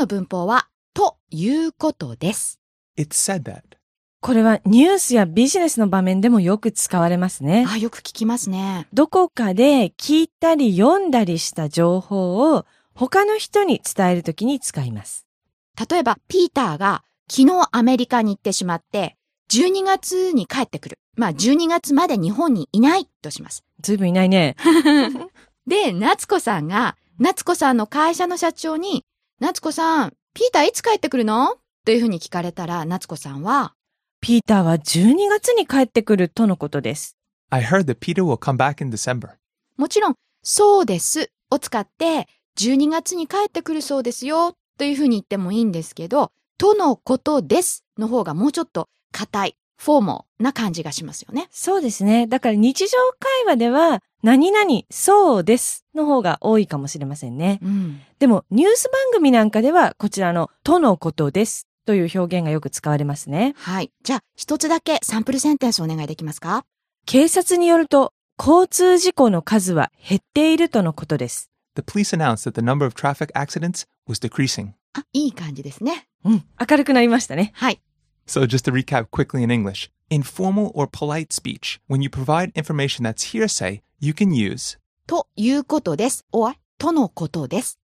の文法は、ということです。 It said that. これはニュースやビジネスの場面でもよく使われますね。 よく聞きますね。 どこかで聞いたり読んだりした情報を他の人に伝えるときに使います。 例えば、ピーターが昨日アメリカに行ってしまって、12月に帰ってくる。12月まで日本にいないとします。 ずいぶんいないね。 で、夏子さんが、夏子さんの会社の社長に、夏子さん、ピーターいつ帰ってくるの？というふうに聞かれたら、夏子さんは、 ピーターは12月に帰ってくるとのことです。 I heard that Peter will come back in December. もちろん、そうですを使って、12月に帰ってくるそうですよ、というふうに言ってもいいんですけど、とのことですの方がもうちょっと硬い、フォーマルな感じがしますよね。 そうですね。だから日常会話では、何々、そうですの方が多いかもしれませんね。でも、ニュース番組なんかでは、こちらのとのことですという表現がよく使われますね。 はい。じゃあ、一つだけサンプルセンテンスお願いできますか？ 警察によると、交通事故の数は減っているとのことです。 The police announced that the number of traffic accidents was decreasing. いい感じですね。 明るくなりましたね。 はい。 So just to recap quickly in English, in formal or polite speech, when you provide information that's hearsay, you can use ということです。or とのことです。